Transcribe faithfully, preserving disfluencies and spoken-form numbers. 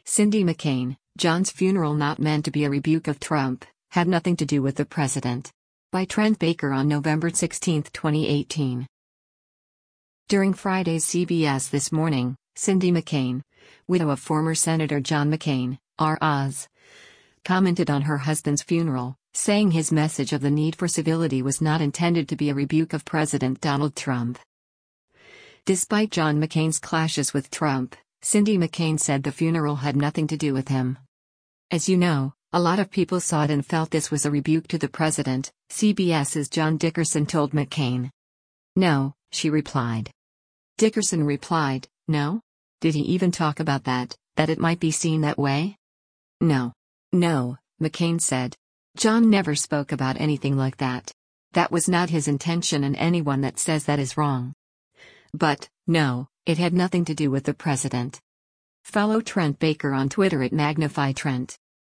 Cindy McCain, John's funeral not meant to be a rebuke of Trump, had nothing to do with the president. By Trent Baker on November sixteenth, twenty eighteen. During Friday's C B S This Morning, Cindy McCain, widow of former Senator John McCain, R. Oz, commented on her husband's funeral, saying his message of the need for civility was not intended to be a rebuke of President Donald Trump. Despite John McCain's clashes with Trump, Cindy McCain said the funeral had nothing to do with him. As you know, a lot of people saw it and felt this was a rebuke to the president, CBS's John Dickerson told McCain. No, she replied. Dickerson replied, no? Did he even talk about that, that it might be seen that way? No. No, McCain said. John never spoke about anything like that. That was not his intention, and anyone that says that is wrong. But, no, it had nothing to do with the president. Follow Trent Baker on Twitter at Magnify Trent.